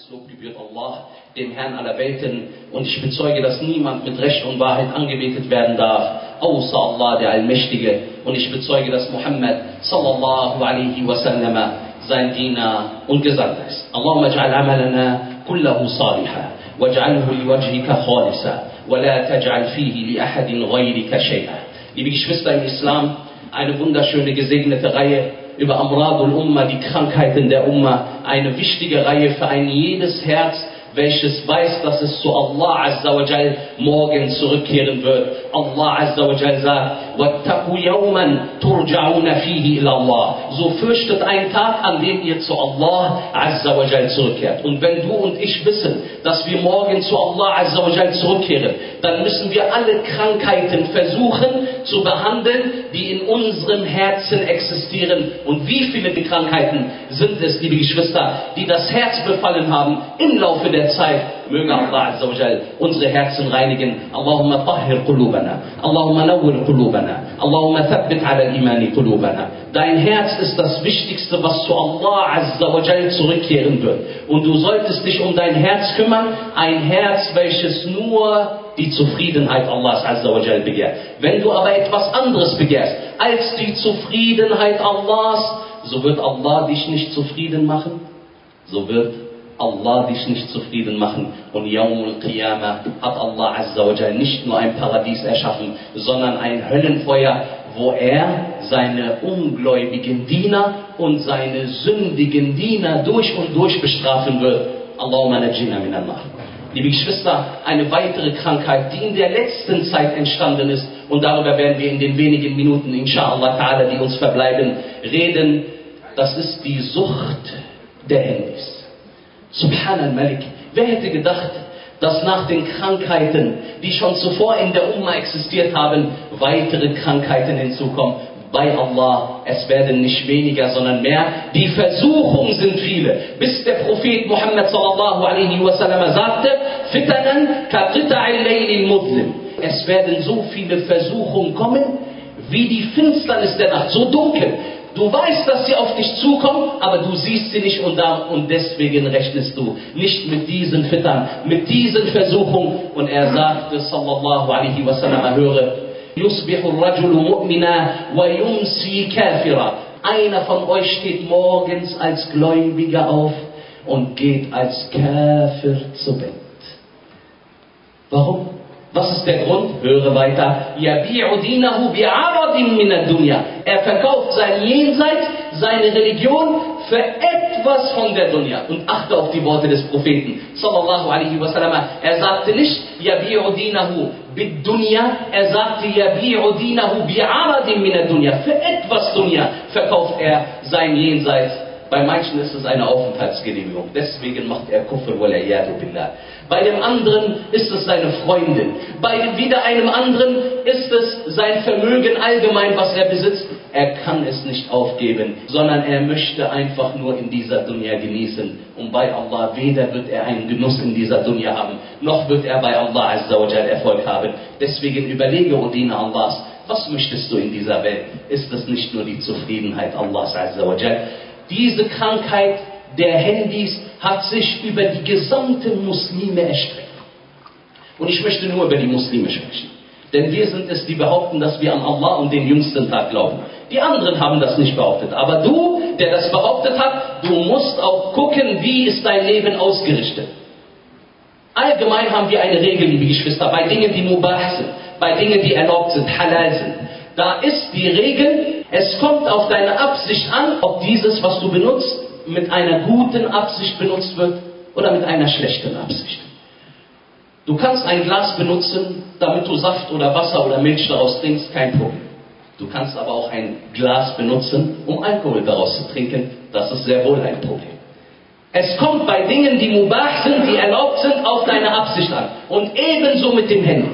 Lob gebührt Allah, dem Herrn aller Welten, und ich bezeuge, dass niemand mit Recht und Wahrheit angebetet werden darf, außer Allah, der Allmächtige, und ich bezeuge, dass Muhammad sallallahu alaihi wasallam sein Diener und Gesandter ist. Allahumma ij'al amalana kullahu salihan waj'alhu liwajhika khalisa wa la taj'al fihi li ahadin ghayrika shay'a. Liebe Geschwister im Islam, eine wunderschöne gesegnete Reihe über Amradul Umma, die Krankheiten der Umma, eine wichtige Reihe für ein jedes Herz, welches weiß, dass es zu Allah Azza wa Jal morgen zurückkehren wird. Allah Azza wa Jal sagt, وَاتَّقُوا يَوْمًا تُرْجَعُونَ فِيهِ إِلَى اللَّهِ. So fürchtet einen Tag, an dem ihr zu Allah Azza wa Jal zurückkehrt. Und wenn du und ich wissen, dass wir morgen zu Allah Azza wa Jal zurückkehren, dann müssen wir alle Krankheiten versuchen zu behandeln, die in unserem Herzen existieren. Und wie viele Krankheiten sind es, liebe Geschwister, die das Herz befallen haben im Laufe der Zeit? Möge Allah Azza wa Jal unsere Herzen reinigen. Allahumma tahhir qulubana, Allahumma nawwir qulubana, Allahumma thabbit ala al-imani qulubana. Dein Herz ist das Wichtigste, was zu Allah Azza wa Jal zurückkehren wird. Und du solltest dich um dein Herz kümmern, ein Herz, welches nur die Zufriedenheit Allahs Azza wa Jal begehrt. Wenn du aber etwas anderes begehrst als die Zufriedenheit Allahs, so wird Allah dich nicht zufrieden machen, so wird Allah dich nicht zufrieden machen. Und Yawmul Qiyamah hat Allah Azza wa Jal nicht nur ein Paradies erschaffen, sondern ein Höllenfeuer, wo er seine ungläubigen Diener und seine sündigen Diener durch und durch bestrafen wird. Allahumma najina minan nar. Liebe Geschwister, eine weitere Krankheit, die in der letzten Zeit entstanden ist, und darüber werden wir in den wenigen Minuten, inshallah ta'ala, die uns verbleiben, reden, das ist die Sucht der Handys. Subhan al-Malik. Wer hätte gedacht, dass nach den Krankheiten, die schon zuvor in der Umma existiert haben, weitere Krankheiten hinzukommen? Bei Allah, es werden nicht weniger, sondern mehr. Die Versuchungen sind viele. Bis der Prophet Muhammad sallallahu alaihi wasallam sagte, Fitanan ka qita'il laylil muzlim. Es werden so viele Versuchungen kommen, wie die Finsternis der Nacht, so dunkel. Du weißt, dass sie auf dich zukommen, aber du siehst sie nicht, und deswegen rechnest du nicht mit diesen Fittern, mit diesen Versuchungen. Und er sagte, sallallahu alaihi wasallam, höre, yusbihu rajulu mu'mina wa yumsi kafira. Einer von euch steht morgens als Gläubiger auf und geht als Kafir zu Bett. Warum? Was ist der Grund? Höre weiter. Yabi'u dinahu bi'aradin min ad-dunya. Er verkauft sein Jenseits, seine Religion für etwas von der Dunya. Und achte auf die Worte des Propheten sallallahu alaihi wasallam. Er sagte nicht Yabi'u dinahu bid-dunya, er sagte Yabi'u dinahu bi'aradin min ad-dunya. Für etwas Dunya verkauft er sein Jenseits. Bei manchen ist es eine Aufenthaltsgenehmigung. Deswegen macht er Kufr wal-iyadu billah. Bei dem anderen ist es seine Freundin. Bei wieder einem anderen ist es sein Vermögen allgemein, was er besitzt. Er kann es nicht aufgeben, sondern er möchte einfach nur in dieser Dunya genießen. Und bei Allah, weder wird er einen Genuss in dieser Dunya haben, noch wird er bei Allah Azza wa Jal Erfolg haben. Deswegen überlege, O Diener Allahs, was möchtest du in dieser Welt? Ist es nicht nur die Zufriedenheit Allahs Azza wa Jal? Diese Krankheit der Handys hat sich über die gesamten Muslime erstreckt. Und ich möchte nur über die Muslime sprechen. Denn wir sind es, die behaupten, dass wir an Allah und den jüngsten Tag glauben. Die anderen haben das nicht behauptet. Aber du, der das behauptet hat, du musst auch gucken, wie ist dein Leben ausgerichtet. Allgemein haben wir eine Regel, liebe Geschwister, bei Dingen, die mubah sind, bei Dingen, die erlaubt sind, halal sind. Da ist die Regel, es kommt auf deine Absicht an, ob dieses, was du benutzt, mit einer guten Absicht benutzt wird oder mit einer schlechten Absicht. Du kannst ein Glas benutzen, damit du Saft oder Wasser oder Milch daraus trinkst, kein Problem. Du kannst aber auch ein Glas benutzen, um Alkohol daraus zu trinken, das ist sehr wohl ein Problem. Es kommt bei Dingen, die mubah sind, die erlaubt sind, auf deine Absicht an. Und ebenso mit dem Handy.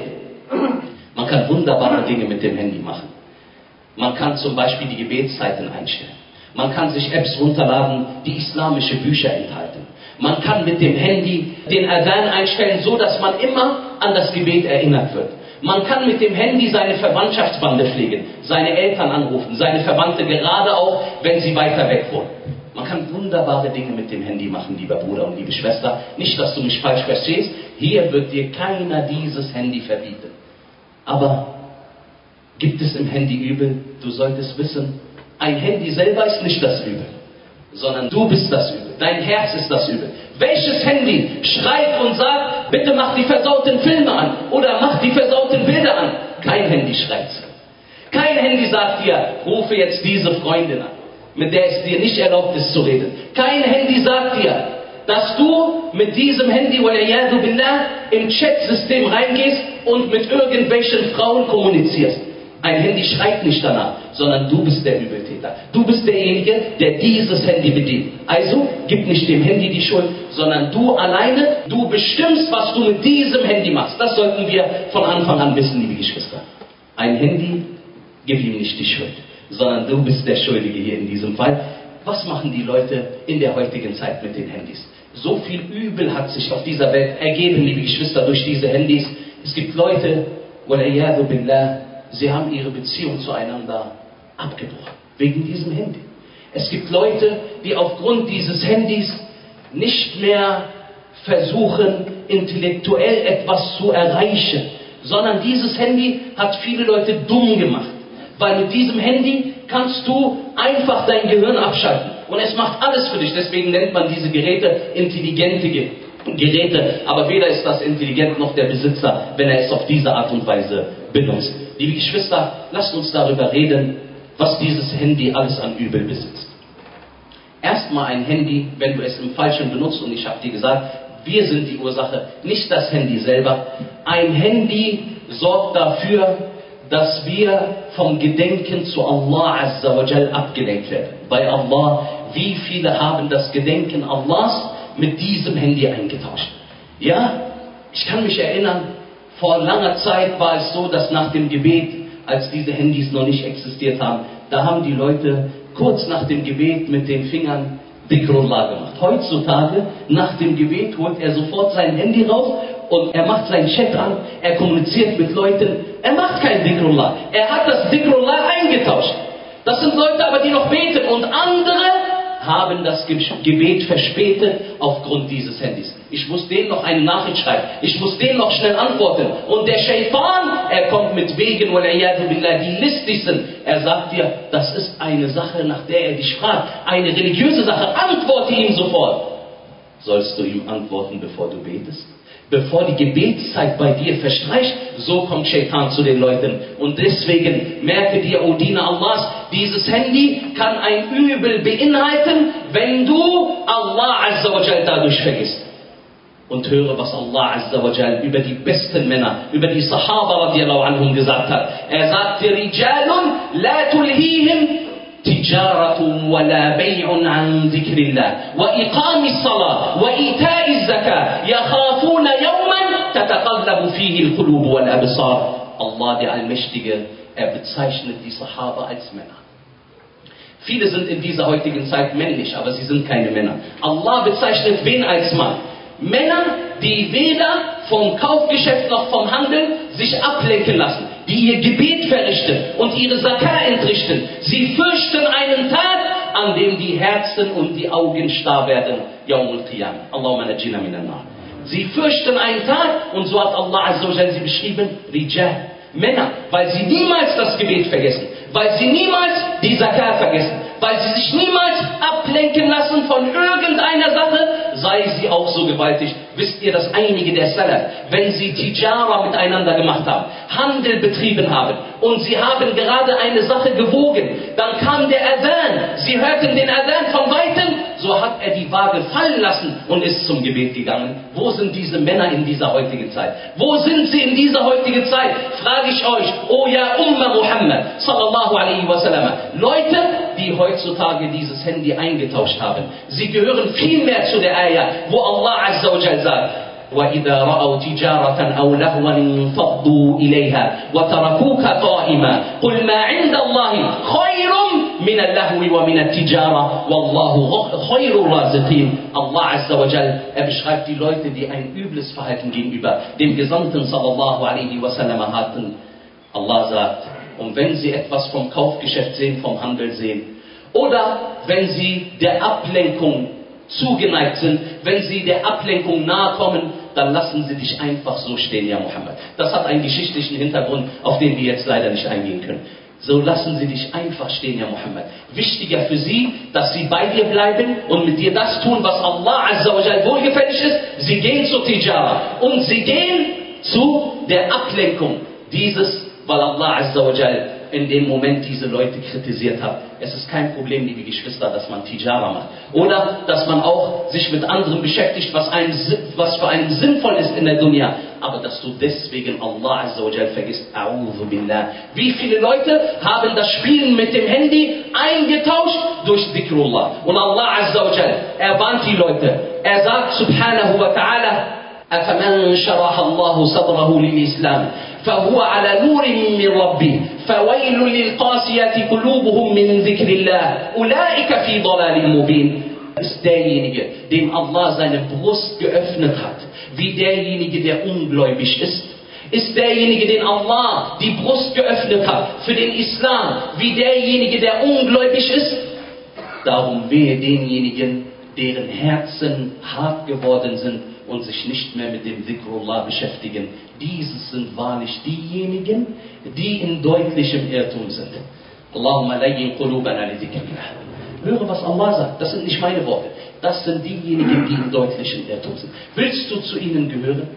Man kann wunderbare Dinge mit dem Handy machen. Man kann zum Beispiel die Gebetszeiten einstellen. Man kann sich Apps runterladen, die islamische Bücher enthalten. Man kann mit dem Handy den Adhan einstellen, so dass man immer an das Gebet erinnert wird. Man kann mit dem Handy seine Verwandtschaftsbande pflegen, seine Eltern anrufen, seine Verwandte, gerade auch, wenn sie weiter weg wohnen. Man kann wunderbare Dinge mit dem Handy machen, lieber Bruder und liebe Schwester. Nicht, dass du mich falsch verstehst. Hier wird dir keiner dieses Handy verbieten. Aber gibt es im Handy Übel? Du solltest wissen, ein Handy selber ist nicht das Übel, sondern du bist das Übel. Dein Herz ist das Übel. Welches Handy schreit und sagt, bitte mach die versauten Filme an oder mach die versauten Bilder an? Kein Handy schreit. Kein Handy sagt dir, rufe jetzt diese Freundin an, mit der es dir nicht erlaubt ist zu reden. Kein Handy sagt dir, dass du mit diesem Handy, waliyadu billah, im Chatsystem reingehst und mit irgendwelchen Frauen kommunizierst. Ein Handy schreit nicht danach, sondern du bist der Übeltäter. Du bist derjenige, der dieses Handy bedient. Also gib nicht dem Handy die Schuld, sondern du alleine, du bestimmst, was du mit diesem Handy machst. Das sollten wir von Anfang an wissen, liebe Geschwister. Ein Handy, gib ihm nicht die Schuld, sondern du bist der Schuldige hier in diesem Fall. Was machen die Leute in der heutigen Zeit mit den Handys? So viel Übel hat sich auf dieser Welt ergeben, liebe Geschwister, durch diese Handys. Es gibt Leute, waliyadu billah, sie haben ihre Beziehung zueinander abgebrochen, wegen diesem Handy. Es gibt Leute, die aufgrund dieses Handys nicht mehr versuchen, intellektuell etwas zu erreichen, sondern dieses Handy hat viele Leute dumm gemacht. Weil mit diesem Handy kannst du einfach dein Gehirn abschalten. Und es macht alles für dich. Deswegen nennt man diese Geräte intelligente Geräte. Aber weder ist das intelligent noch der Besitzer, wenn er es auf diese Art und Weise benutzt. Liebe Geschwister, lasst uns darüber reden, was dieses Handy alles an Übel besitzt. Erstmal ein Handy, wenn du es im Falschen benutzt, und ich habe dir gesagt, wir sind die Ursache, nicht das Handy selber. Ein Handy sorgt dafür, dass wir vom Gedenken zu Allah Azza wa Jal abgelenkt werden. Bei Allah, wie viele haben das Gedenken Allahs mit diesem Handy eingetauscht? Ja, ich kann mich erinnern, vor langer Zeit war es so, dass nach dem Gebet, als diese Handys noch nicht existiert haben, da haben die Leute kurz nach dem Gebet mit den Fingern Dhikrullah gemacht. Heutzutage, nach dem Gebet, holt er sofort sein Handy raus und er macht seinen Chat an, er kommuniziert mit Leuten, er macht kein Dhikrullah. Er hat das Dhikrullah eingetauscht. Das sind Leute aber, die noch beten, und andere haben das Gebet verspätet aufgrund dieses Handys. Ich muss denen noch eine Nachricht schreiben, ich muss denen noch schnell antworten. Und der Shaitan, er kommt mit Wegen, waliyadu billah, die listig sind. Er sagt dir, das ist eine Sache, nach der er dich fragt, eine religiöse Sache, antworte ihm sofort. Sollst du ihm antworten, bevor du betest? Bevor die Gebetszeit bei dir verstreicht, so kommt Shaitan zu den Leuten. Und deswegen merke dir, O Diener Allahs, dieses Handy kann ein Übel beinhalten, wenn du Allah Azza wa Jal dadurch vergisst. Und höre, was Allah Azza wa Jal über die besten Männer, über die Sahaba radiallahu anhum gesagt hat. Er sagte, Rijalun la tulhihim تجارة ولا بيع عن ذكر الله وإقام الصلاة وإيتاء الزكاة يخافون يوما تتقلب فيه القلوب والأبصار. Allah, der Allmächtige, er bezeichnet die Sahaba als Männer. Viele sind in dieser heutigen Zeit männlich, aber sie sind keine Männer. Allah bezeichnet wen als Mann? Männer, die weder vom Kaufgeschäft noch vom Handel sich ablenken lassen, die ihr Gebet verrichten und ihre Zakah entrichten. Sie fürchten einen Tag, an dem die Herzen und die Augen starr werden. Yawmul Qiyamah. Allahumma najina minan nar. Sie fürchten einen Tag, und so hat Allah Azza wa Jalla sie beschrieben, Rijal, Männer, weil sie niemals das Gebet vergessen, weil sie niemals die Zakah vergessen, weil sie sich niemals ablenken lassen von irgendeiner Sache, sei sie auch so gewaltig. Wisst ihr, dass einige der Salaf, wenn sie Tijara miteinander gemacht haben, Handel betrieben haben, und sie haben gerade eine Sache gewogen, dann kam der Adhan, sie hörten den Adhan von Weitem, so hat er die Waage fallen lassen und ist zum Gebet gegangen. Wo sind diese Männer in dieser heutigen Zeit? Wo sind sie in dieser heutigen Zeit? Frage ich euch, oh ja Umma Muhammad, sallallahu alaihi wasallam, Leute, die heutzutage dieses Handy eingetauscht haben. Sie gehören viel mehr zu der Ayah, wo Allah Azza wa Jal sagt, وَإِذَا رَأَوْا تِجَارَةً أَوْ لَهْوًا انفَضُّوا إِلَيْهَا وَتَرَكُوكَ قَائِمًا قُلْ مَا عِندَ اللَّهِ خَيْرٌ مِنَ اللَّهْوِ وَمِنَ التِّجَارَةِ وَاللَّهُ خَيْرُ الرَّازِقِينَ. Allah Azza wa Jal, er beschreibt die Leute, die ein übles Verhalten gegenüber dem Gesandten sallallahu alaihi wasallam hatten. Allah sagt, und wenn sie etwas vom Kaufgeschäft sehen, vom Handel sehen, Oder wenn sie der Ablenkung zugeneigt sind, wenn sie der Ablenkung nahe kommen, dann lassen sie dich einfach so stehen, ja Mohammed. Das hat einen geschichtlichen Hintergrund, auf den wir jetzt leider nicht eingehen können. So lassen sie dich einfach stehen, ja Mohammed. Wichtiger für sie, dass sie bei dir bleiben und mit dir das tun, was Allah Azza wa Jal wohlgefällig ist. Sie gehen zur Tijara und sie gehen zu der Ablenkung dieses, weil Allah Azza wa Jal in dem Moment diese Leute kritisiert hat. Es ist kein Problem, liebe Geschwister, dass man Tijara macht. Oder dass man auch sich mit anderen beschäftigt, was für einen sinnvoll ist in der Dunya. Aber dass du deswegen Allah Azza wa Jal vergisst. A'udhu billah. Wie viele Leute haben das Spielen mit dem Handy eingetauscht durch Dhikrullah. Und Allah Azza wa Jal, er warnt die Leute. Er sagt subhanahu wa ta'ala, أفمن شرح الله صدره للإسلام فهو على نور من ربه فويل للقاسية قلوبهم من ذكر الله أولئك في ضلال مبين. Ist derjenige, dem Allah seine Brust geöffnet hat, wie derjenige, der ungläubig ist. Ist derjenige, den Allah die Brust geöffnet hat für den Islam, wie derjenige, der ungläubig ist. Darum wehe denjenigen, deren Herzen hart geworden sind und sich nicht mehr mit dem Dhikrullah beschäftigen. Dieses sind wahrlich diejenigen, die in deutlichem Irrtum sind. Allahumma layyin qulubana li dhikrillah. Höre, was Allah sagt. Das sind nicht meine Worte. Das sind diejenigen, die in deutlichem Irrtum sind. Willst du zu ihnen gehören?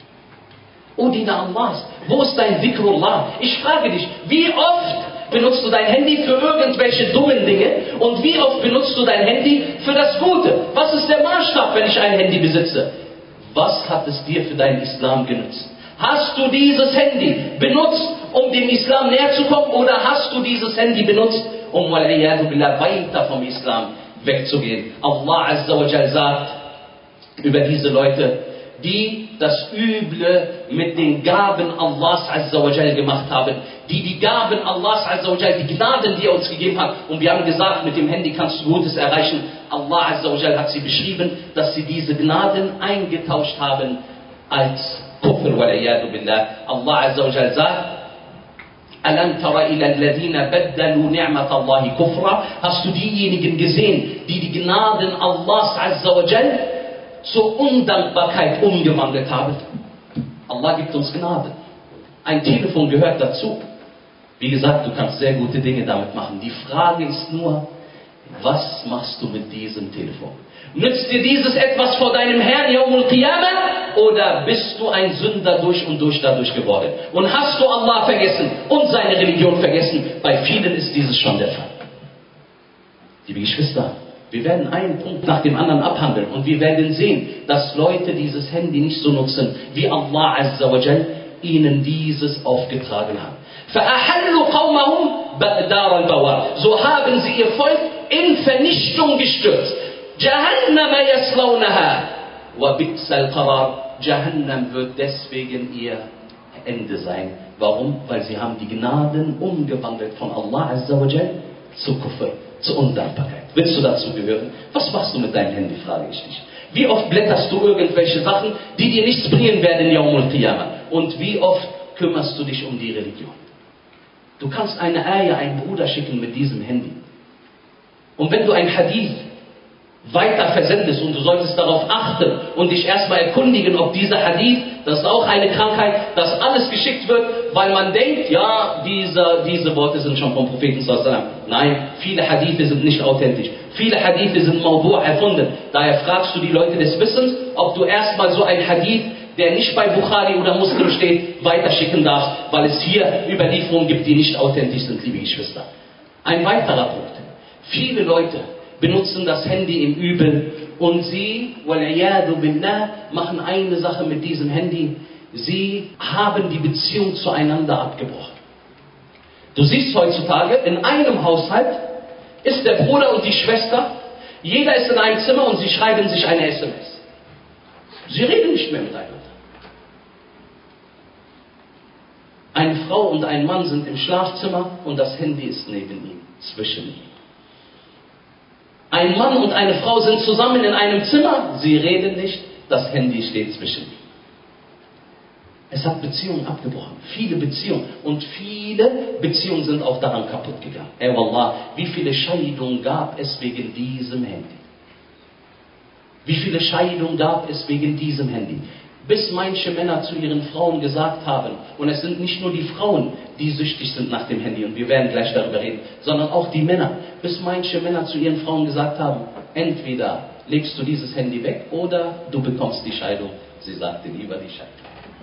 O Diener Allahs, wo ist dein Dhikrullah? Ich frage dich, wie oft benutzt du dein Handy für irgendwelche dummen Dinge und wie oft benutzt du dein Handy für das Gute? Was ist der Maßstab, wenn ich ein Handy besitze? Was hat es dir für deinen Islam genützt? Hast du dieses Handy benutzt, um dem Islam näher zu kommen, oder hast du dieses Handy benutzt, um weiter vom Islam wegzugehen? Allah Azza wa Jal sagt über diese Leute, die das Üble mit den Gaben Allahs Azza wa Jal gemacht haben, die Gaben Allahs Azza wa Jal, die Gnaden, die er uns gegeben hat. Und wir haben gesagt, mit dem Handy kannst du Gutes erreichen. Allah Azza wa Jal hat sie beschrieben, dass sie diese Gnaden eingetauscht haben als Kufr wal-Iyadu billah. Allah Azza wa Jal sagt, Alam tara ila alladhina baddalu ni'mat Allahi kufra. Hast du diejenigen gesehen, die die Gnaden Allahs Azza wa Jal zur Undankbarkeit umgewandelt haben? Allah gibt uns Gnade. Ein Telefon gehört dazu. Wie gesagt, du kannst sehr gute Dinge damit machen. Die Frage ist nur, was machst du mit diesem Telefon? Nützt dir dieses etwas vor deinem Herrn, Yawmul Qiyamah, oder bist du ein Sünder durch und durch dadurch geworden? Und hast du Allah vergessen und seine Religion vergessen? Bei vielen ist dieses schon der Fall. Liebe Geschwister, wir werden einen Punkt nach dem anderen abhandeln und wir werden sehen, dass Leute dieses Handy nicht so nutzen, wie Allah Azza wa Jal ihnen dieses aufgetragen hat. فَأَحَلُّوا قَوْمَهُمْ دَارَ الْبَوَارِ. So haben sie ihr Volk in Vernichtung gestürzt. جَهَنَّمَ يَصْلَوْنَهَا وَبِئْسَ الْقَرَارِ. Jahannam wird deswegen ihr Ende sein. Warum? Weil sie haben die Gnaden umgewandelt von Allah Azza wa Jal zu Kufr, zur Undankbarkeit. Willst du dazu gehören? Was machst du mit deinem Handy, frage ich dich. Wie oft blätterst du irgendwelche Sachen, die dir nichts bringen werden in Yawmul Qiyamah? Und wie oft kümmerst du dich um die Religion? Du kannst eine Ayah, einen Bruder schicken mit diesem Handy. Und wenn du ein Hadith weiter versendest und du solltest darauf achten und dich erstmal erkundigen, ob dieser Hadith, das ist auch eine Krankheit, dass alles geschickt wird, weil man denkt, ja, diese Worte sind schon vom Propheten sallallahu alaihi wasallam. Nein, viele Hadithe sind nicht authentisch. Viele Hadithe sind Mawdu' erfunden. Daher fragst du die Leute des Wissens, ob du erstmal so ein Hadith, der nicht bei Bukhari oder Muslim steht, weiterschicken darfst, weil es hier Überlieferungen gibt, die nicht authentisch sind, liebe Geschwister. Ein weiterer Punkt. Viele Leute benutzen das Handy im Übel und sie, wal-iyadu billah, machen eine Sache mit diesem Handy. Sie haben die Beziehung zueinander abgebrochen. Du siehst heutzutage, in einem Haushalt ist der Bruder und die Schwester, jeder ist in einem Zimmer und sie schreiben sich eine SMS. Sie reden nicht mehr miteinander. Eine Frau und ein Mann sind im Schlafzimmer und das Handy ist neben ihm, zwischen ihnen. Ein Mann und eine Frau sind zusammen in einem Zimmer, sie reden nicht, das Handy steht zwischen ihnen. Es hat Beziehungen abgebrochen. Viele Beziehungen. Und viele Beziehungen sind auch daran kaputt gegangen. Ey Wallah, wie viele Scheidungen gab es wegen diesem Handy? Wie viele Scheidungen gab es wegen diesem Handy? Bis manche Männer zu ihren Frauen gesagt haben, und es sind nicht nur die Frauen, die süchtig sind nach dem Handy, und wir werden gleich darüber reden, sondern auch die Männer, bis manche Männer zu ihren Frauen gesagt haben, entweder legst du dieses Handy weg oder du bekommst die Scheidung. Sie sagte lieber die Scheidung.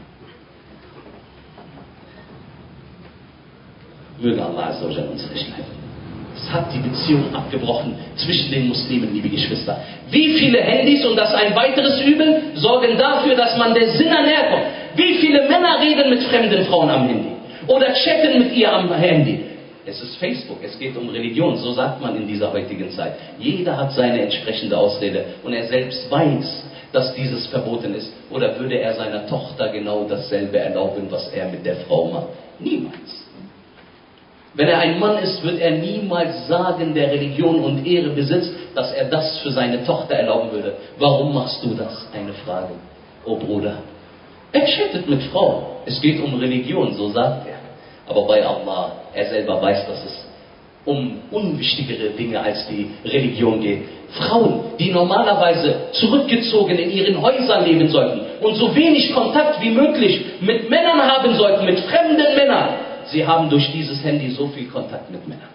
Möge Allah Azza wa Jalla uns recht leiten. Es hat die Beziehung abgebrochen zwischen den Muslimen, liebe Geschwister. Wie viele Handys, und das ist ein weiteres Übel, sorgen dafür, dass man der Sinner näher kommt. Wie viele Männer reden mit fremden Frauen am Handy oder chatten mit ihr am Handy. Es ist Facebook, es geht um Religion, so sagt man in dieser heutigen Zeit. Jeder hat seine entsprechende Ausrede und er selbst weiß, dass dieses verboten ist. Oder würde er seiner Tochter genau dasselbe erlauben, was er mit der Frau macht? Niemals. Wenn er ein Mann ist, wird er niemals sagen, der Religion und Ehre besitzt, dass er das für seine Tochter erlauben würde. Warum machst du das? Eine Frage. Oh Bruder. Er chattet mit Frauen. Es geht um Religion, so sagt er. Aber bei Allah, er selber weiß, dass es um unwichtigere Dinge als die Religion geht. Frauen, die normalerweise zurückgezogen in ihren Häusern leben sollten und so wenig Kontakt wie möglich mit Männern haben sollten, mit fremden Männern. Sie haben durch dieses Handy so viel Kontakt mit Männern.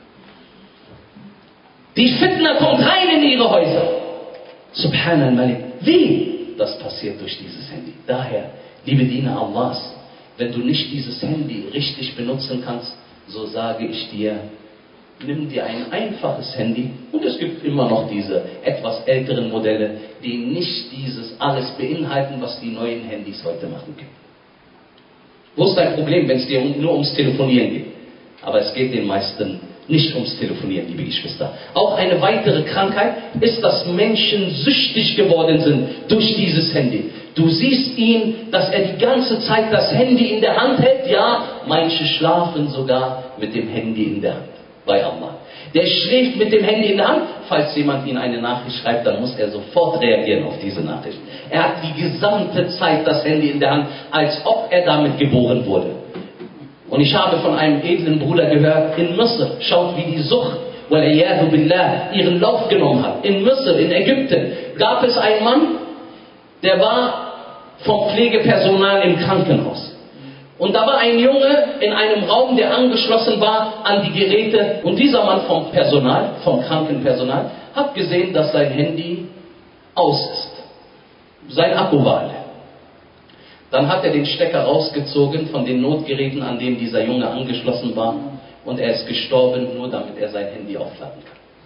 Die Fitna kommt rein in ihre Häuser. Subhanal Malik. Wie? Das passiert durch dieses Handy. Daher, liebe Diener Allahs, wenn du nicht dieses Handy richtig benutzen kannst, so sage ich dir, nimm dir ein einfaches Handy, und es gibt immer noch diese etwas älteren Modelle, die nicht dieses alles beinhalten, was die neuen Handys heute machen können. Wo ist dein Problem, wenn es dir nur ums Telefonieren geht? Aber es geht den meisten nicht ums Telefonieren, liebe Geschwister. Auch eine weitere Krankheit ist, dass Menschen süchtig geworden sind durch dieses Handy. Du siehst ihn, dass er die ganze Zeit das Handy in der Hand hält. Ja, manche schlafen sogar mit dem Handy in der Hand. Bei Allah. Der schläft mit dem Handy in der Hand. Falls jemand ihm eine Nachricht schreibt, dann muss er sofort reagieren auf diese Nachricht. Er hat die gesamte Zeit das Handy in der Hand, als ob er damit geboren wurde. Und ich habe von einem edlen Bruder gehört, in Misr, schaut wie die Sucht, wal'iyadu billah, ihren Lauf genommen hat. In Misr, in Ägypten, gab es einen Mann, der war vom Pflegepersonal im Krankenhaus. Und da war ein Junge in einem Raum, der angeschlossen war an die Geräte. Und dieser Mann vom Personal, vom Krankenpersonal, hat gesehen, dass sein Handy aus ist. Sein Akku war alle. Dann hat er den Stecker rausgezogen von den Notgeräten, an denen dieser Junge angeschlossen war. Und er ist gestorben, nur damit er sein Handy aufladen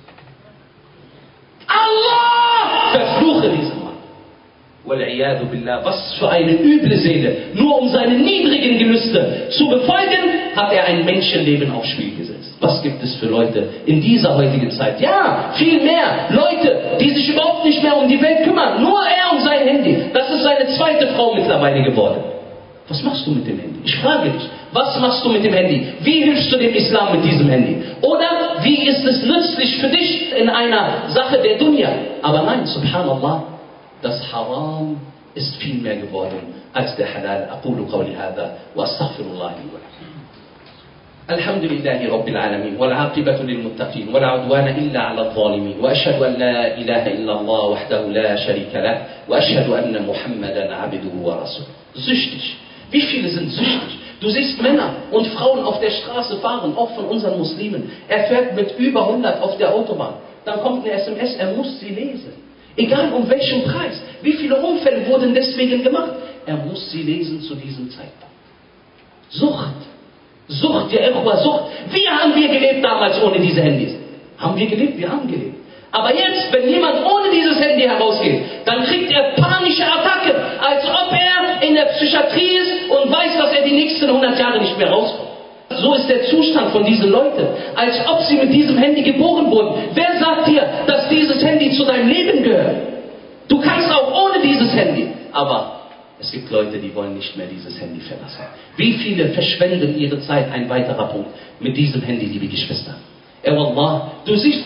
kann. Allah verfluche diesen Mann. Wal'iyadu billah, was für eine üble Seele. Nur um seine niedrigen Gelüste zu befolgen, hat er ein Menschenleben aufs Spiel gesetzt. Was gibt es für Leute in dieser heutigen Zeit? Ja, viel mehr Leute, die sich überhaupt nicht mehr um die Welt kümmern. Nur er und sein Handy. Das ist seine zweite Frau mittlerweile geworden. Was machst du mit dem Handy? Ich frage dich, was machst du mit dem Handy? Wie hilfst du dem Islam mit diesem Handy? Oder wie ist es nützlich für dich in einer Sache der Dunya? Aber nein, subhanallah, das Haram ist viel mehr geworden als der Halal. Aqulu qawli hadha wa astaghfirullah li wa lakum. Alhamdulillahi Rabbil Alamin wal aqibatu lil muttaqin wala udwana illa ala adh-dhalimin wa ashhadu an la ilaha illa Allah wahdahu la sharika lah wa ashhadu anna Muhammadan abduhu wa rasuluh. Süchtig. Wie viele sind süchtig? Du siehst Männer und Frauen auf der Straße fahren, auch von unseren Muslimen. Er fährt mit über 100 auf der Autobahn. Dann kommt eine SMS, er muss sie lesen. Egal um welchen Preis. Wie viele Unfälle wurden deswegen gemacht? Er muss sie lesen zu diesem Zeitpunkt. Sucht. Sucht, ja Ikhwa, Sucht. Wie haben wir gelebt damals ohne diese Handys? Haben wir gelebt? Wir haben gelebt. Aber jetzt, wenn jemand ohne dieses Handy herausgeht, dann kriegt er panische Attacken, als ob er in der Psychiatrie ist und weiß, dass er die nächsten 100 Jahre nicht mehr rauskommt. So ist der Zustand von diesen Leuten, als ob sie mit diesem Handy geboren wurden. Wer sagt dir, dass dieses Handy zu deinem Leben gehört? Du kannst auch ohne dieses Handy. Aber es gibt Leute, die wollen nicht mehr dieses Handy verlassen. Wie viele verschwenden ihre Zeit, ein weiterer Punkt, mit diesem Handy, liebe Geschwister. Wallah, du siehst ihn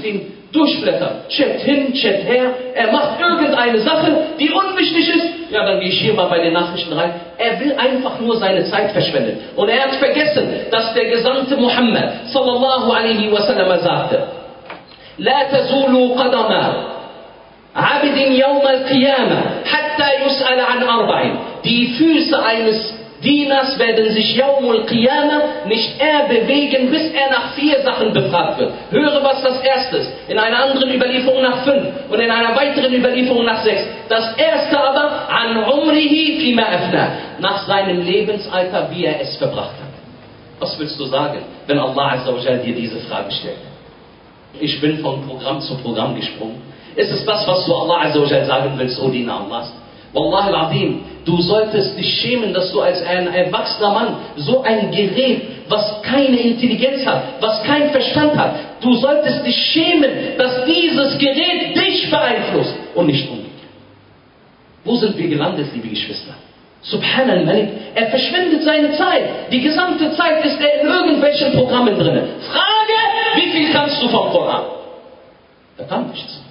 durchblättern. Chat hin, Chat her. Er macht irgendeine Sache, die unwichtig ist. Ja, dann gehe ich hier mal bei den Nachrichten rein. Er will einfach nur seine Zeit verschwenden. Und er hat vergessen, dass der Gesandte Muhammad sallallahu alaihi wasallam sagte: La tazulu qadama abidin yawm al-qiyamah hatta yus'ala an arba'in. Die Füße eines Dieners werden sich Yawmul Qiyamah nicht eher bewegen, bis er nach 4 Sachen befragt wird. Höre, was das erste ist. In einer anderen Überlieferung nach 5 und in einer weiteren Überlieferung nach 6. Das erste aber, an umrihi fima afna, nach seinem Lebensalter, wie er es verbracht hat. Was willst du sagen, wenn Allah Azza wa Jal dir diese Frage stellt? Ich bin von Programm zu Programm gesprungen. Ist es das, was du Allah Azza wa Jal sagen willst, O Diener Allahs? Wallah al-Azim, du solltest dich schämen, dass du als ein erwachsener Mann so ein Gerät, was keine Intelligenz hat, was keinen Verstand hat, du solltest dich schämen, dass dieses Gerät dich beeinflusst und nicht umgekehrt. Wo sind wir gelandet, liebe Geschwister? Subhanal Malik, er verschwendet seine Zeit. Die gesamte Zeit ist er in irgendwelchen Programmen drin. Frage, wie viel kannst du vom Koran? Er kann nichts.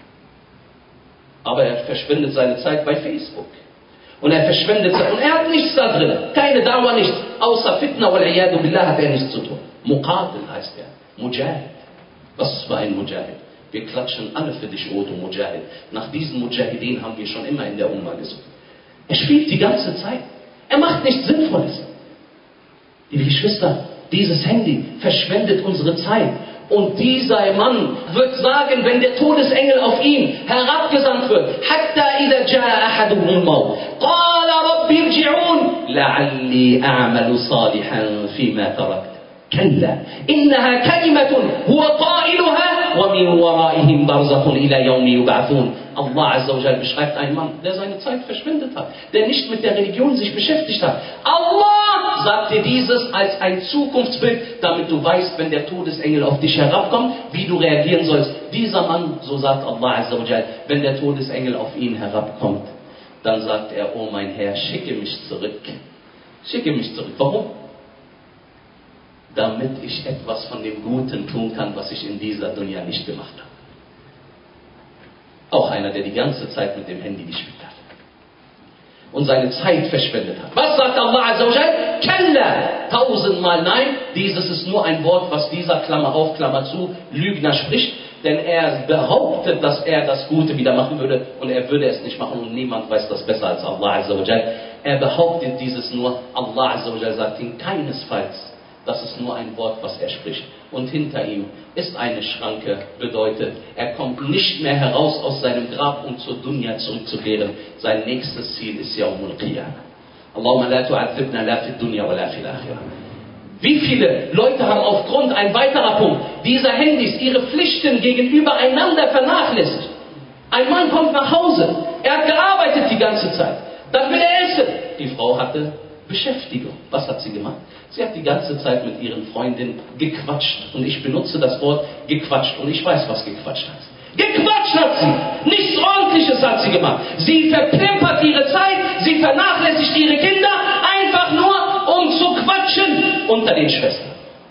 Aber er verschwendet seine Zeit bei Facebook. Und er verschwendet Zeit. Und er hat nichts da drin. Keine Dauer, nichts. Außer Fitna wal Iyadu Billah hat er nichts zu tun. Muqatil heißt er. Mujahid. Was für ein Mujahid? Wir klatschen alle für dich, O du Mujahid. Nach diesen Mujahideen haben wir schon immer in der Umma gesucht. Er spielt die ganze Zeit. Er macht nichts Sinnvolles. Liebe Geschwister, dieses Handy verschwendet unsere Zeit. Und dieser Mann wird sagen, wenn der Todesengel auf ihn herabgesandt wird, حتى إذا جاء أحدهم الموت قال رب ارجعون لعلي أعمل صالحا فيما تركت كلا إنها كلمة هو قائلها ومن ورائهم برزخ إلى يوم يبعثون. Allah Azza wa Jal beschreibt einen Mann, der seine Zeit verschwendet hat, der nicht mit der Religion sich beschäftigt hat. Allah sagt dir dieses als ein Zukunftsbild, damit du weißt, wenn der Todesengel auf dich herabkommt, wie du reagieren sollst. Dieser Mann, so sagt Allah Azza wa Jal, wenn der Todesengel auf ihn herabkommt, dann sagt er: Oh mein Herr, schicke mich zurück. Schicke mich zurück. Warum? Damit ich etwas von dem Guten tun kann, was ich in dieser Dunya nicht gemacht habe. Auch einer, der die ganze Zeit mit dem Handy gespielt hat und seine Zeit verschwendet hat. Was sagt Allah Azza wa Jal? Kalla! 1000-mal nein. Dieses ist nur ein Wort, was dieser Klammer auf, Klammer zu, Lügner spricht. Denn er behauptet, dass er das Gute wieder machen würde und er würde es nicht machen und niemand weiß das besser als Allah Azza wa Jal. Er behauptet dieses nur. Allah Azza wa Jal sagt ihm keinesfalls. Das ist nur ein Wort, was er spricht. Und hinter ihm ist eine Schranke, bedeutet, er kommt nicht mehr heraus aus seinem Grab, um zur Dunya zurückzukehren. Sein nächstes Ziel ist Yawmul Qiyamah. Allahumma la tu'adhibna la fid dunya wa la fil akhirah. Wie viele Leute haben aufgrund, ein weiterer Punkt, dieser Handys ihre Pflichten gegenüber einander vernachlässigt? Ein Mann kommt nach Hause, er hat gearbeitet die ganze Zeit, dann will er essen. Die Frau hatte Beschäftigung. Was hat sie gemacht? Sie hat die ganze Zeit mit ihren Freundinnen gequatscht. Und ich benutze das Wort gequatscht. Und ich weiß, was gequatscht heißt. Gequatscht hat sie! Nichts Ordentliches hat sie gemacht. Sie verplempert ihre Zeit, sie vernachlässigt ihre Kinder, einfach nur, um zu quatschen unter den Schwestern.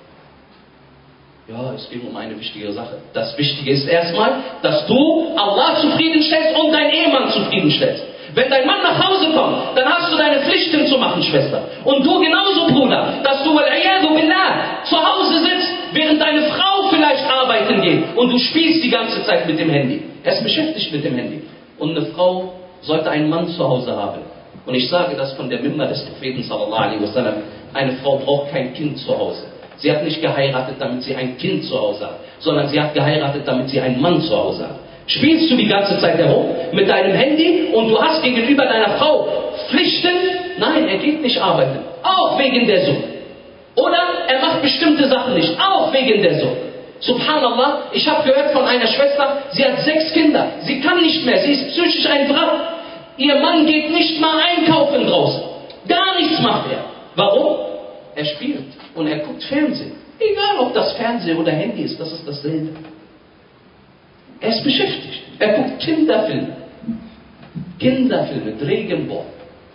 Ja, es ging um eine wichtige Sache. Das Wichtige ist erstmal, dass du Allah zufriedenstellst und deinen Ehemann zufriedenstellst. Wenn dein Mann nach Hause kommt, dann hast du deine Pflichten zu machen, Schwester. Und du genauso, Bruder, dass du wal-iyadu billah zu Hause sitzt, während deine Frau vielleicht arbeiten geht und du spielst die ganze Zeit mit dem Handy. Er ist beschäftigt mit dem Handy. Und eine Frau sollte einen Mann zu Hause haben. Und ich sage das von der Mimma des Propheten sallallahu alaihi wasallam. Eine Frau braucht kein Kind zu Hause. Sie hat nicht geheiratet, damit sie ein Kind zu Hause hat, sondern sie hat geheiratet, damit sie einen Mann zu Hause hat. Spielst du die ganze Zeit herum mit deinem Handy und du hast gegenüber deiner Frau Pflichten? Nein, er geht nicht arbeiten. Auch wegen der Sucht. Oder er macht bestimmte Sachen nicht. Auch wegen der Sucht. Subhanallah, ich habe gehört von einer Schwester, sie hat 6 Kinder. Sie kann nicht mehr, sie ist psychisch ein Wrack. Ihr Mann geht nicht mal einkaufen draußen. Gar nichts macht er. Warum? Er spielt und er guckt Fernsehen. Egal, ob das Fernsehen oder Handy ist, das ist dasselbe. Er ist beschäftigt. Er guckt Kinderfilme. Kinderfilme, Regenbogen.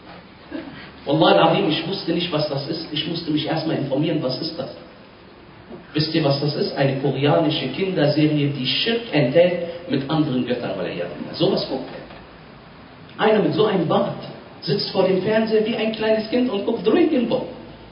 Wallah al-Azim, ich wusste nicht, was das ist. Ich musste mich erstmal informieren, was ist das? Wisst ihr, was das ist? Eine koreanische Kinderserie, die Schirk enthält mit anderen Göttern. Sowas guckt er. Einer mit so einem Bart sitzt vor dem Fernseher wie ein kleines Kind und guckt Dragon Ball.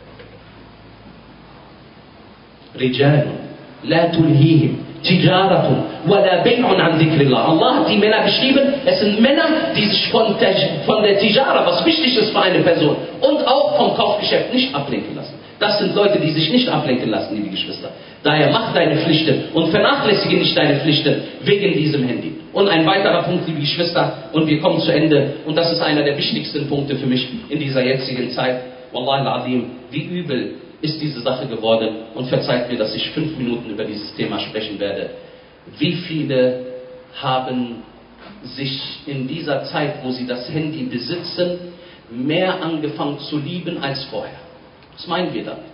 Rijalun, la tulhihim, tijaratun, wala bay'un an dhikrillah. Allah hat die Männer beschrieben, es sind Männer, die sich von der Tijara, was wichtig ist für eine Person, und auch vom Kaufgeschäft nicht ablenken lassen. Das sind Leute, die sich nicht ablenken lassen, liebe Geschwister. Daher mach deine Pflichten und vernachlässige nicht deine Pflichten wegen diesem Handy. Und ein weiterer Punkt, liebe Geschwister, und wir kommen zu Ende, und das ist einer der wichtigsten Punkte für mich in dieser jetzigen Zeit. Wallahi al-Azim, wie übel ist diese Sache geworden, und verzeiht mir, dass ich 5 Minuten über dieses Thema sprechen werde. Wie viele haben sich in dieser Zeit, wo sie das Handy besitzen, mehr angefangen zu lieben als vorher? Was meinen wir damit?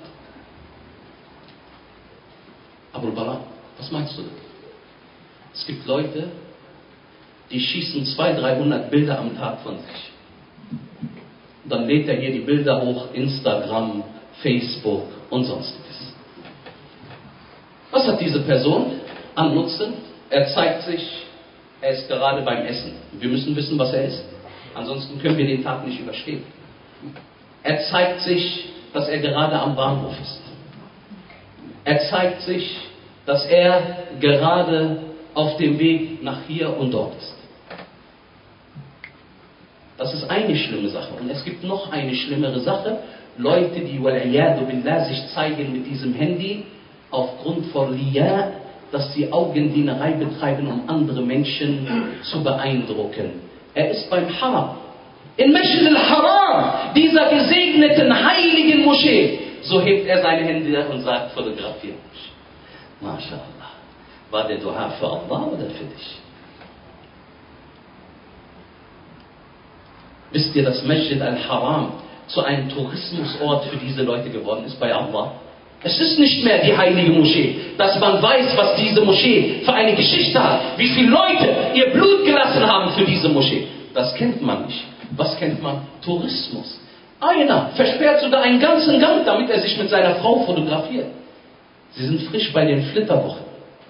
Abu Bara, was meinst du damit? Es gibt Leute, die schießen 200-300 Bilder am Tag von sich. Und dann lädt er hier die Bilder hoch, Instagram, Facebook und sonstiges. Was hat diese Person an Nutzen? Er zeigt sich, er ist gerade beim Essen. Wir müssen wissen, was er ist. Ansonsten können wir den Tag nicht überstehen. Er zeigt sich, dass er gerade am Bahnhof ist. Er zeigt sich, dass er gerade auf dem Weg nach hier und dort ist. Das ist eine schlimme Sache. Und es gibt noch eine schlimmere Sache. Leute, die wal-iyadu billah sich zeigen mit diesem Handy aufgrund von Riya, dass sie Augendienerei betreiben, um andere Menschen zu beeindrucken. Er ist beim Haram. In Masjid al-Haram, dieser gesegneten heiligen Moschee, so hebt er seine Hände und sagt, fotografiere mich. MashaAllah. War der Dua für Allah oder für dich? Wisst ihr, dass Masjid al-Haram zu einem Tourismusort für diese Leute geworden ist bei Allah? Es ist nicht mehr die heilige Moschee, dass man weiß, was diese Moschee für eine Geschichte hat, wie viele Leute ihr Blut gelassen haben für diese Moschee. Das kennt man nicht. Was kennt man? Tourismus. Einer versperrt sogar einen ganzen Gang, damit er sich mit seiner Frau fotografiert. Sie sind frisch bei den Flitterwochen.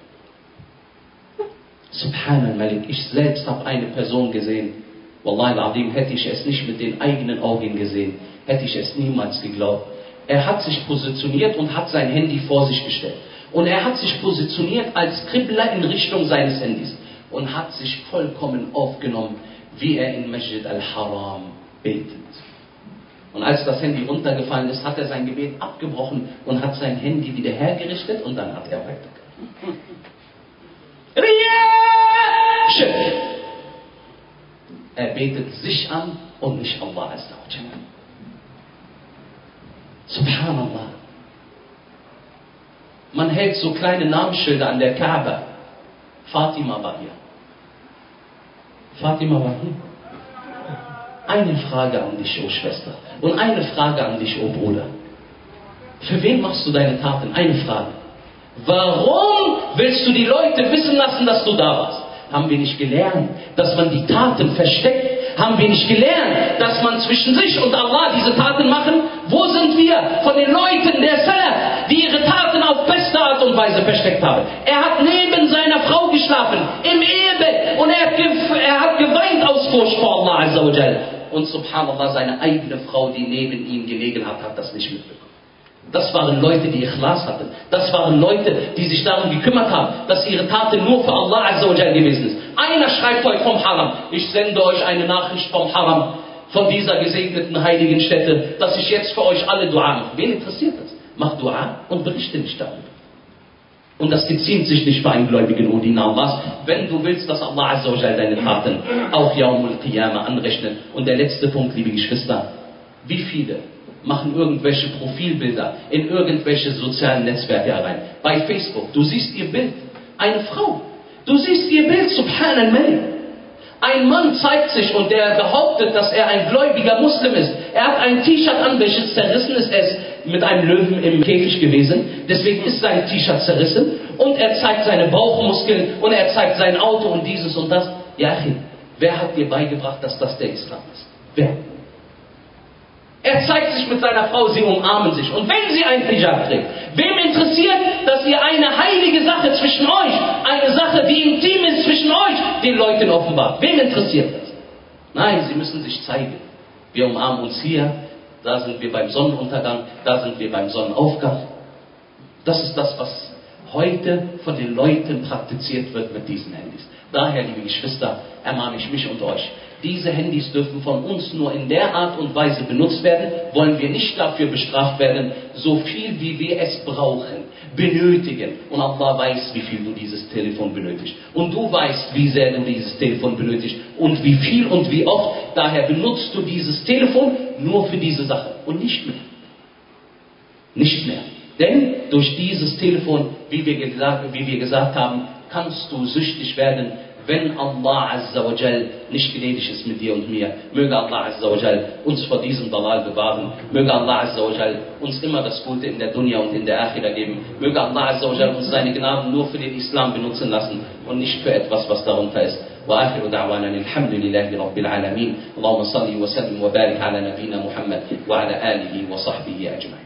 Subhanallah Malik, ich selbst habe eine Person gesehen. Wallahi al-Azim, hätte ich es nicht mit den eigenen Augen gesehen, hätte ich es niemals geglaubt. Er hat sich positioniert und hat sein Handy vor sich gestellt. Und er hat sich positioniert als Qibla in Richtung seines Handys. Und hat sich vollkommen aufgenommen, wie er in Masjid al-Haram betet. Und als das Handy runtergefallen ist, hat er sein Gebet abgebrochen und hat sein Handy wieder hergerichtet und dann hat er weitergemacht. Shirk. Er betet sich an und nicht Allah Azza wa Jalla. Subhanallah. Man hält so kleine Namensschilder an der Kaaba. Fatima war hier. Fatima war hier. Eine Frage an dich, oh Schwester. Und eine Frage an dich, oh Bruder. Für wen machst du deine Taten? Eine Frage. Warum willst du die Leute wissen lassen, dass du da warst? Haben wir nicht gelernt, dass man die Taten versteckt? Haben wir nicht gelernt, dass man zwischen sich und Allah diese Taten machen? Wo sind wir von den Leuten der Salaf, die ihre Taten auf beste Art und Weise versteckt haben? Er hat neben seiner Frau geschlafen, im Ehebett, und er hat geweint aus Furcht vor Allah Azza wa Jal. Und subhanallah, seine eigene Frau, die neben ihm gelegen hat, hat das nicht mitbekommen. Das waren Leute, die Ikhlas hatten. Das waren Leute, die sich darum gekümmert haben, dass ihre Taten nur für Allah Azza wa Jal gewesen ist. Einer schreibt euch vom Haram. Ich sende euch eine Nachricht vom Haram, von dieser gesegneten heiligen Stätte, dass ich jetzt für euch alle Dua mache. Wen interessiert das? Mach Dua und berichte nicht darüber. Und das geziemt sich nicht für einen Gläubigen, O Diener Allahs, wenn du willst, dass Allah Azza wa Jal deine Taten auf Yaumul Qiyamah anrechnet. Und der letzte Punkt, liebe Geschwister, wie viele machen irgendwelche Profilbilder in irgendwelche sozialen Netzwerke herein? Bei Facebook, du siehst ihr Bild, eine Frau, du siehst ihr Bild, subhanallah. Ein Mann zeigt sich und der behauptet, dass er ein gläubiger Muslim ist. Er hat ein T-Shirt an, welches zerrissen ist. Er ist mit einem Löwen im Käfig gewesen. Deswegen ist sein T-Shirt zerrissen. Und er zeigt seine Bauchmuskeln und er zeigt sein Auto und dieses und das. Ja, wer hat dir beigebracht, dass das der Islam ist? Wer? Er zeigt sich mit seiner Frau, sie umarmen sich. Und wenn sie ein Hijab trägt, wem interessiert, dass ihr eine heilige Sache zwischen euch, eine Sache, die intim ist zwischen euch, den Leuten offenbart? Wem interessiert das? Nein, sie müssen sich zeigen. Wir umarmen uns hier, da sind wir beim Sonnenuntergang, da sind wir beim Sonnenaufgang. Das ist das, was heute von den Leuten praktiziert wird mit diesen Handys. Daher, liebe Geschwister, ermahne ich mich und euch. Diese Handys dürfen von uns nur in der Art und Weise benutzt werden, wollen wir nicht dafür bestraft werden, so viel wie wir es brauchen, benötigen. Und Allah weiß, wie viel du dieses Telefon benötigst. Und du weißt, wie sehr du dieses Telefon benötigst und wie viel und wie oft. Daher benutzt du dieses Telefon nur für diese Sache und nicht mehr. Nicht mehr. Denn durch dieses Telefon, wie wir gesagt haben, kannst du süchtig werden, wenn Allah Azza wa Jal nicht gnädig ist mit dir und mir. Möge Allah Azza wa Jal uns vor diesem Dalal bewahren. Möge Allah Azza wa Jal uns immer das Gute in der Dunya und in der Akhira geben. Möge Allah Azza wa Jal uns seine Gnaden nur für den Islam benutzen lassen und nicht für etwas, was darunter ist. وآخر دعوانا الحمد لله رب العالمين اللهم صل وسلم وبارك على نبينا محمد وعلى آله وصحبه أجمعين.